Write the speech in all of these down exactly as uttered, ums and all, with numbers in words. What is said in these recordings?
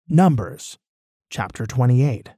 Numbers, chapter twenty-eight.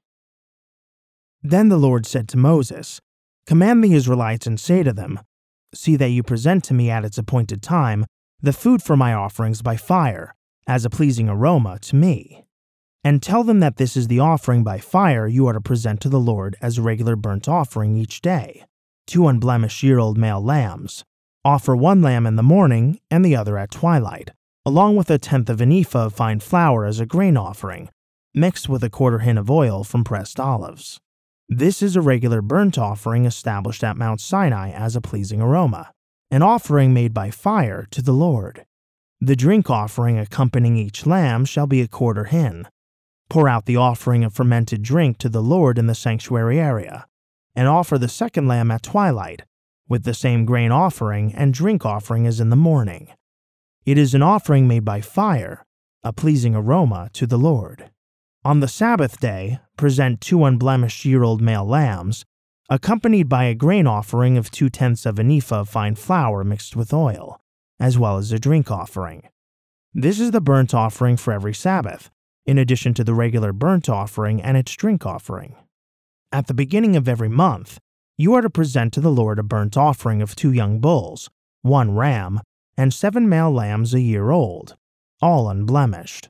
Then the Lord said to Moses, "Command the Israelites and say to them, See that you present to me at its appointed time the food for my offerings by fire, as a pleasing aroma to me. And tell them that this is the offering by fire you are to present to the Lord as a regular burnt offering each day, two unblemished year-old male lambs. Offer one lamb in the morning and the other at twilight, along with a tenth of an ephah of fine flour as a grain offering, mixed with a quarter hin of oil from pressed olives. This is a regular burnt offering established at Mount Sinai as a pleasing aroma, an offering made by fire to the Lord. The drink offering accompanying each lamb shall be a quarter hin. Pour out the offering of fermented drink to the Lord in the sanctuary area, and offer the second lamb at twilight, with the same grain offering and drink offering as in the morning. It is an offering made by fire, a pleasing aroma to the Lord. On the Sabbath day, present two unblemished year-old male lambs, accompanied by a grain offering of two-tenths of an ephah of fine flour mixed with oil, as well as a drink offering. This is the burnt offering for every Sabbath, in addition to the regular burnt offering and its drink offering. At the beginning of every month, you are to present to the Lord a burnt offering of two young bulls, one ram, and seven male lambs a year old, all unblemished,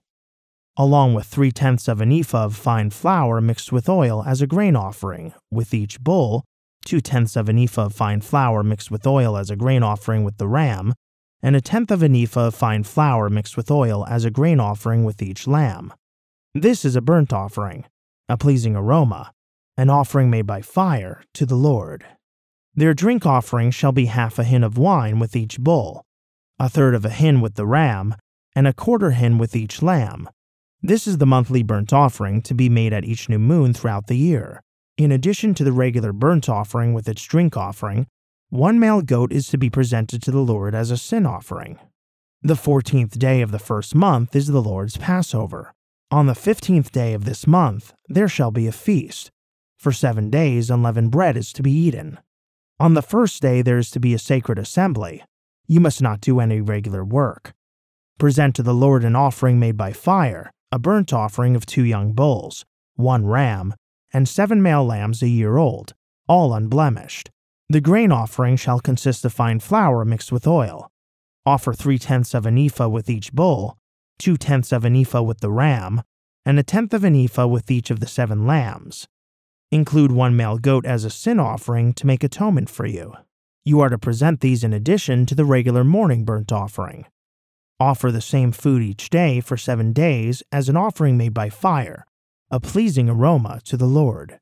along with three-tenths of an ephah of fine flour mixed with oil as a grain offering, with each bull, two-tenths of an ephah of fine flour mixed with oil as a grain offering with the ram, and a tenth of an ephah of fine flour mixed with oil as a grain offering with each lamb. This is a burnt offering, a pleasing aroma, an offering made by fire to the Lord. Their drink offering shall be half a hin of wine with each bull, a third of a hin with the ram, and a quarter hin with each lamb. This is the monthly burnt offering to be made at each new moon throughout the year. In addition to the regular burnt offering with its drink offering, one male goat is to be presented to the Lord as a sin offering. The fourteenth day of the first month is the Lord's Passover. On the fifteenth day of this month there shall be a feast. For seven days unleavened bread is to be eaten. On the first day there is to be a sacred assembly. You must not do any regular work. Present to the Lord an offering made by fire, a burnt offering of two young bulls, one ram, and seven male lambs a year old, all unblemished. The grain offering shall consist of fine flour mixed with oil. Offer three-tenths of an ephah with each bull, two-tenths of an ephah with the ram, and a tenth of an ephah with each of the seven lambs. Include one male goat as a sin offering to make atonement for you. You are to present these in addition to the regular morning burnt offering. Offer the same food each day for seven days as an offering made by fire, a pleasing aroma to the Lord.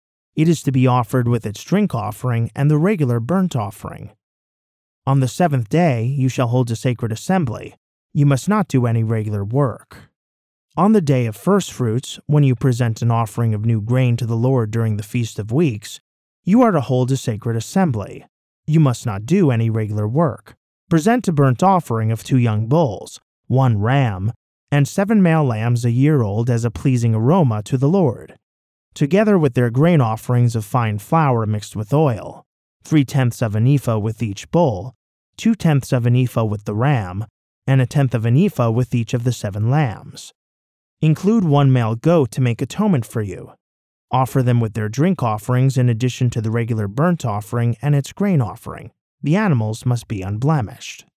It is to be offered with its drink offering and the regular burnt offering. On the seventh day you shall hold a sacred assembly. You must not do any regular work. On the day of first fruits, when you present an offering of new grain to the Lord during the Feast of Weeks, you are to hold a sacred assembly. You must not do any regular work. Present a burnt offering of two young bulls, one ram, and seven male lambs a year old as a pleasing aroma to the Lord, together with their grain offerings of fine flour mixed with oil, three-tenths of an ephah with each bull, two-tenths of an ephah with the ram, and a tenth of an ephah with each of the seven lambs. Include one male goat to make atonement for you. Offer them with their drink offerings in addition to the regular burnt offering and its grain offering. The animals must be unblemished.